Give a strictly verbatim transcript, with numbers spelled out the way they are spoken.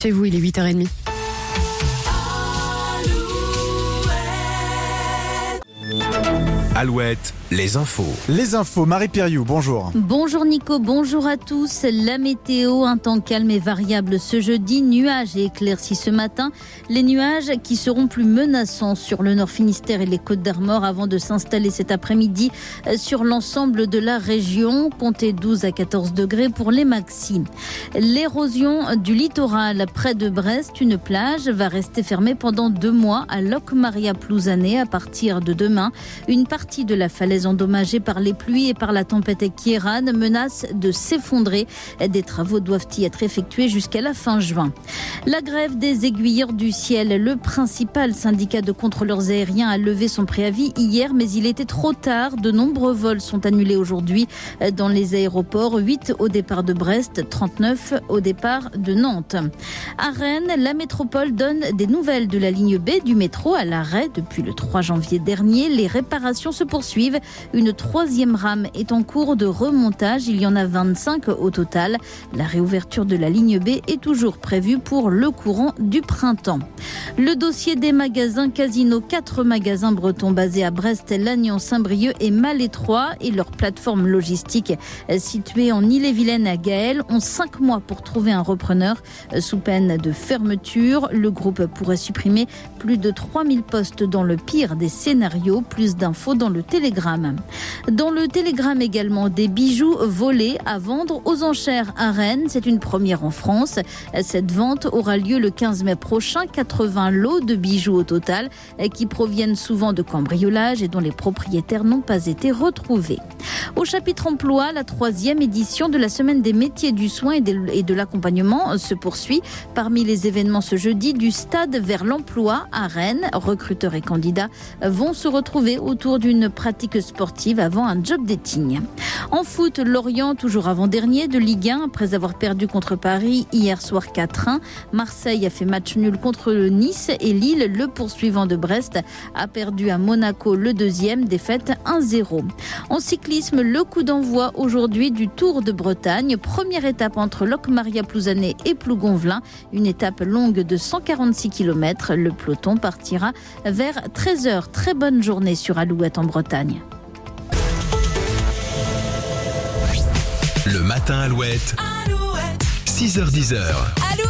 Chez vous, il est huit heures trente. Alouette, les infos. Les infos, Marie Périou, bonjour. Bonjour Nico, bonjour à tous. La météo, un temps calme et variable ce jeudi, nuages et éclaircies ce matin. Les nuages qui seront plus menaçants sur le Nord Finistère et les Côtes d'Armor avant de s'installer cet après-midi sur l'ensemble de la région. Comptez douze à quatorze degrés pour les maxis. L'érosion du littoral près de Brest, une plage, va rester fermée pendant deux mois à Locmaria-Plouzané à partir de demain. Une partie de la falaise endommagée par les pluies et par la tempête Kieran menace de s'effondrer. Des travaux doivent y être effectués jusqu'à la fin juin. La grève des aiguilleurs du ciel. Le principal syndicat de contrôleurs aériens a levé son préavis hier, mais il était trop tard. De nombreux vols sont annulés aujourd'hui dans les aéroports. huit au départ de Brest, trente-neuf au départ de Nantes. À Rennes, la métropole donne des nouvelles de la ligne B du métro à l'arrêt depuis le trois janvier dernier. Les réparations se poursuivent. Une troisième rame est en cours de remontage. Il y en a vingt-cinq au total. La réouverture de la ligne B est toujours prévue pour le courant du printemps. Le dossier des magasins Casino. Quatre magasins bretons basés à Brest, Lannion, Saint-Brieuc et Malétroit et leur plateforme logistique située en Ille-et-Vilaine à Gaël ont cinq mois pour trouver un repreneur sous peine de fermeture. Le groupe pourrait supprimer plus de trois mille postes dans le pire des scénarios. Plus d'infos dans le Télégramme. Dans le Télégramme également, des bijoux volés à vendre aux enchères à Rennes. C'est une première en France. Cette vente aura lieu le quinze mai prochain. quatre-vingts lots de bijoux au total qui proviennent souvent de cambriolages et dont les propriétaires n'ont pas été retrouvés. Au chapitre emploi, la troisième édition de la semaine des métiers du soin et de l'accompagnement se poursuit. Parmi les événements ce jeudi, du stade vers l'emploi à Rennes, recruteurs et candidats vont se retrouver autour d'une pratique sportive avant un job dating. En foot, Lorient, toujours avant-dernier de Ligue un, après avoir perdu contre Paris hier soir quatre un. Marseille a fait match nul contre le Nice et Lille, le poursuivant de Brest, a perdu à Monaco le deuxième, défaite un zéro. En cyclisme, le coup d'envoi aujourd'hui du Tour de Bretagne. Première étape entre Locmaria-Plouzané et Plougonvelin. Une étape longue de cent quarante-six kilomètres. Le peloton partira vers treize heures. Très bonne journée sur Alouette en Bretagne. Le matin Alouette, Alouette. six heures dix.